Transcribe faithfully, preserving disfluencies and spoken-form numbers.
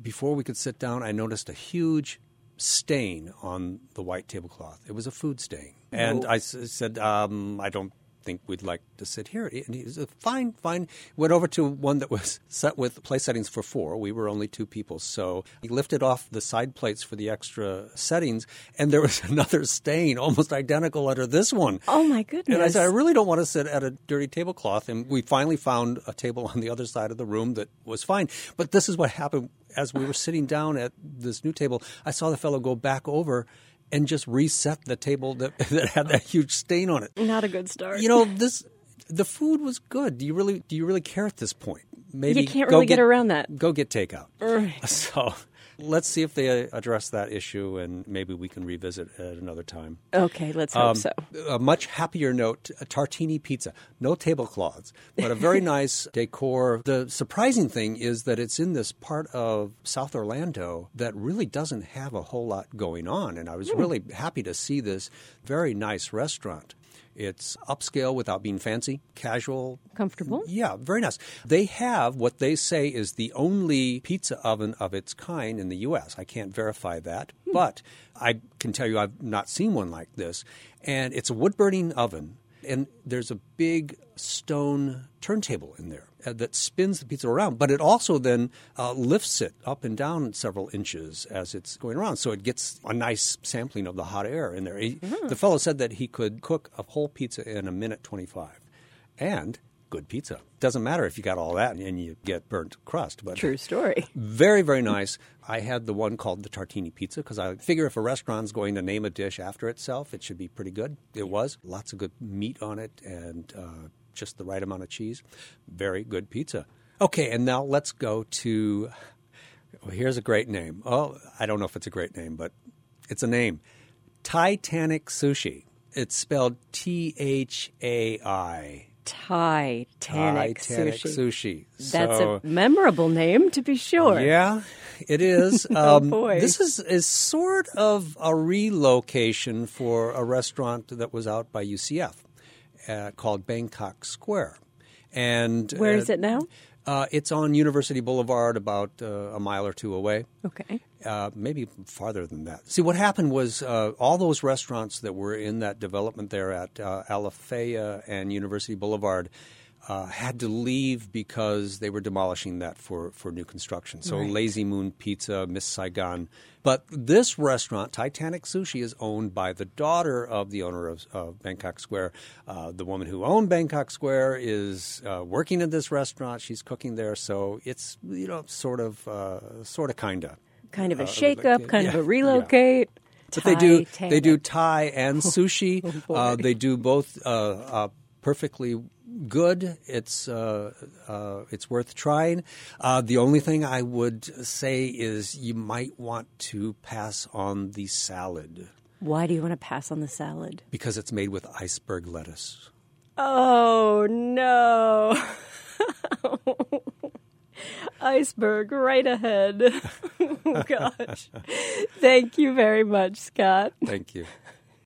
before we could sit down, I noticed a huge stain on the white tablecloth. It was a food stain. And Oh. I s- said, um, I don't think we'd like to sit here. And he said, fine, fine. Went over to one that was set with place settings for four. We were only two people. So he lifted off the side plates for the extra settings, and there was another stain almost identical under this one. Oh, my goodness. And I said, I really don't want to sit at a dirty tablecloth. And we finally found a table on the other side of the room that was fine. But this is what happened as we were sitting down at this new table. I saw the fellow go back over and just reset the table that, that had that huge stain on it. Not a good start. You know, this the food was good. Do you really do you really care at this point? Maybe You can't go really get around that. Go get takeout. Right. So let's see if they address that issue, and maybe we can revisit it at another time. Okay, let's hope Um, so. A much happier note, a tartini pizza. No tablecloths, but a very nice decor. The surprising thing is that it's in this part of South Orlando that really doesn't have a whole lot going on. And I was really happy to see this very nice restaurant. It's upscale without being fancy, casual. Comfortable? Yeah, very nice. They have what they say is the only pizza oven of its kind in the U S. I can't verify that, but I can tell you I've not seen one like this. And it's a wood-burning oven, and there's a big stone turntable in there uh, that spins the pizza around, but it also then uh, lifts it up and down several inches as it's going around, so it gets a nice sampling of the hot air in there. He, Mm. The fellow said that he could cook a whole pizza in a minute twenty-five, and good pizza. Doesn't matter if you got all that and you get burnt crust. But True story. very, very nice. I had the one called the Tartini Pizza because I figure if a restaurant's going to name a dish after itself, it should be pretty good. It was. Lots of good meat on it and uh, just the right amount of cheese. Very good pizza. Okay, and now let's go to well, – here's a great name. Oh, I don't know if it's a great name, but it's a name. Titanic Sushi. It's spelled T H A I. Titanic, Titanic sushi. Sushi. That's So- a memorable name, to be sure. Yeah, it is. Oh, Um, boy. This is, is sort of a relocation for a restaurant that was out by U C F uh, called Bangkok Square. And Where uh, is it now? Uh, it's on University Boulevard, about uh, a mile or two away. Okay. Uh, maybe farther than that. See, what happened was uh, all those restaurants that were in that development there at uh, Alafaya and University Boulevard uh, had to leave because they were demolishing that for, for new construction. So Right. Lazy Moon Pizza, Miss Saigon. But this restaurant, Titanic Sushi, is owned by the daughter of the owner of, of Bangkok Square. Uh, the woman who owned Bangkok Square is uh, working in this restaurant. She's cooking there. So it's, you know, sort of, uh, sort of, kind of. Kind of a Uh, shake-up, like, kind of yeah, a relocate. But they do Titanic. they do Thai and sushi. Oh, boy. uh, they do both uh, uh, perfectly good. It's uh, uh, it's worth trying. Uh, the only thing I would say is you might want to pass on the salad Why do you want to pass on the salad? because it's made with iceberg lettuce. Oh, no. Iceberg right ahead. Oh, gosh. Thank you very much, Scott. Thank you.